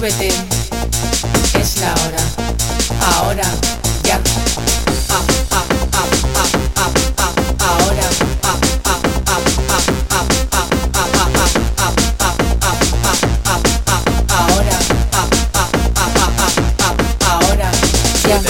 súbete, es la hora, ahora, ya. Ahora, ahora, ya.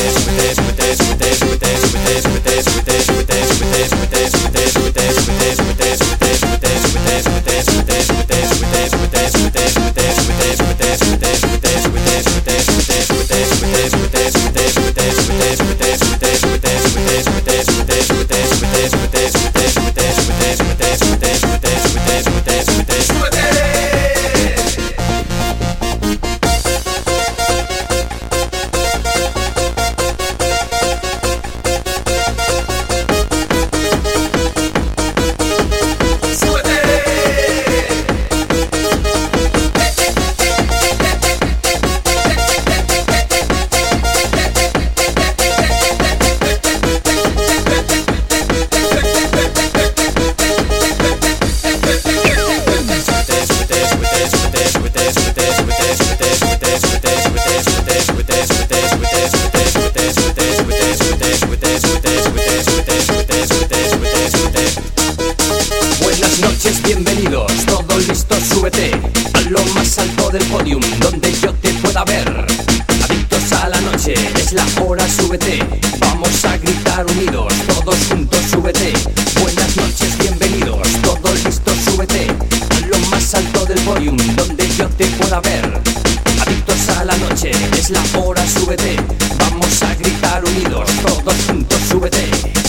Buenas noches, bienvenidos, todos listos, súbete a lo más alto del podium, donde yo te pueda ver. Adictos a la noche, es la hora, súbete, vamos a gritar unidos, todos juntos, súbete. Buenas noches, bienvenidos, todos listos, súbete a lo más alto del podium, donde yo te pueda ver. Adictos a la noche, es la hora, súbete, vamos a gritar unidos, todos juntos, súbete.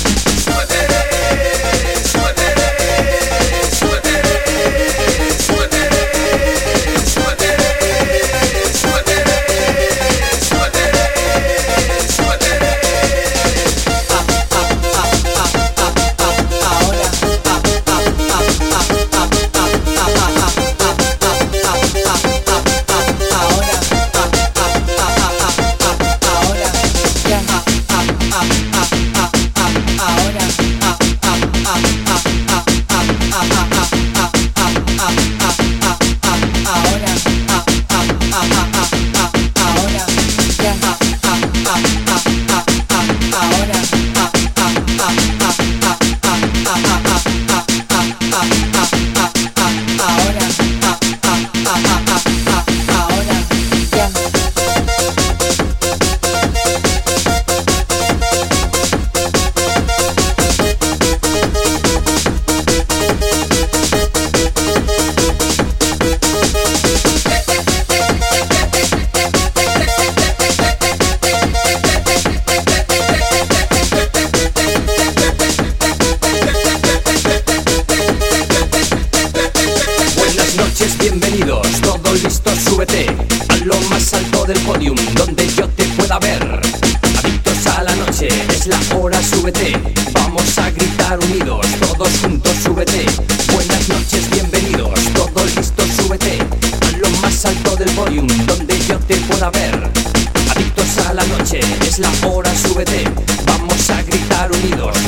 Bienvenidos, todos listos, súbete a lo más alto del podium, donde yo te pueda ver. Adictos a la noche, es la hora, súbete, vamos a gritar unidos, todos juntos, súbete. Buenas noches, bienvenidos, todos listos, súbete a lo más alto del podium, donde yo te pueda ver. Adictos a la noche, es la hora, súbete, vamos a gritar unidos,